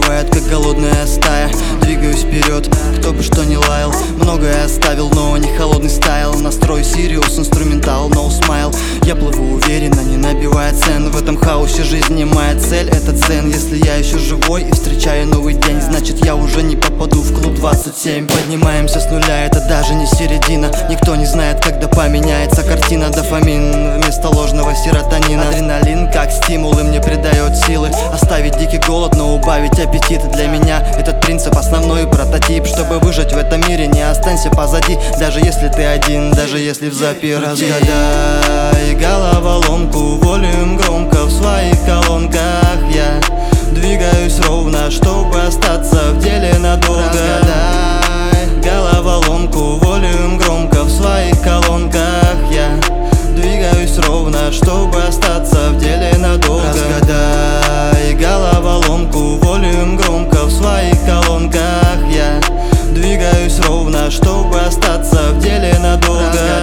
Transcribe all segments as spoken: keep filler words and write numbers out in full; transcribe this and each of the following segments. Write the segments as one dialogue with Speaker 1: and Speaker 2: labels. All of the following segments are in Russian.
Speaker 1: убивает, как голодная стая. Двигаюсь вперед, кто бы что ни лаял. Многое оставил, но не холодный стайл. Настрой Сириус, инструментал, no smile. Я плыву уверенно, не набивая цен. В этом хаосе жизни моя цель — это цен. Если я еще живой и встречаю новый день, значит я уже не попаду в клуб двадцать семь. Поднимаемся с нуля, это даже не середина. Никто не знает, когда поменяется картина. Дофамин вместо ложного серотонина. Адреналин как стимул и мне придает силы. Оставить дикий голод, но убавить аппетит. Для меня этот принцип основной прототип. Чтобы выжить в этом мире, не останься позади. Даже если ты один, даже если в заперти. Разгадай головоломку, волюм громко в своих колонках. Я двигаюсь ровно, чтобы остаться в деле надолго. Разгадай головоломку, волюм громко в своих колонках. Я двигаюсь ровно, чтобы остаться в деле надолго. Разгадай головоломку, волюм громко в своих колонках. Я двигаюсь ровно, чтобы остаться в деле надолго.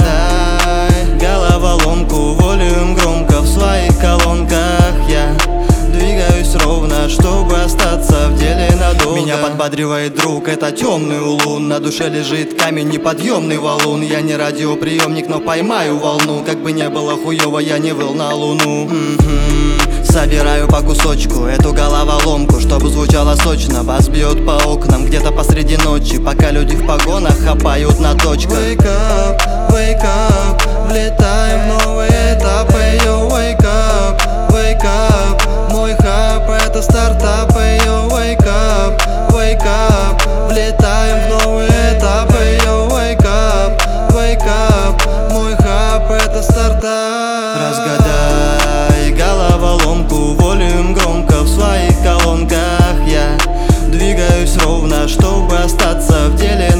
Speaker 1: Разгадай головоломку, волюм громко в своих колонках. Я двигаюсь ровно, чтобы остаться в деле надолго. Меня подбадривает друг, это темный улун. На душе лежит камень, неподъемный валун. Я не радиоприемник, но поймаю волну. Как бы не было хуёво, я не выл на луну. м-м-м. Собираю по кусочку эту головоломку, чтобы звучало сочно. Бас бьет по окнам где-то посреди ночи, пока люди в погонах хапают на точках. Wake up, wake up, влетаем в новый этап. Yo, wake up, wake up, мой хаб — это стартап. Yo, wake up, wake up, влетаем в новый этап. Yo, wake up, wake up, мой хаб — это стартап. Разгадай головоломку, волюм громко в своих колонках. Я двигаюсь ровно, чтобы остаться в деле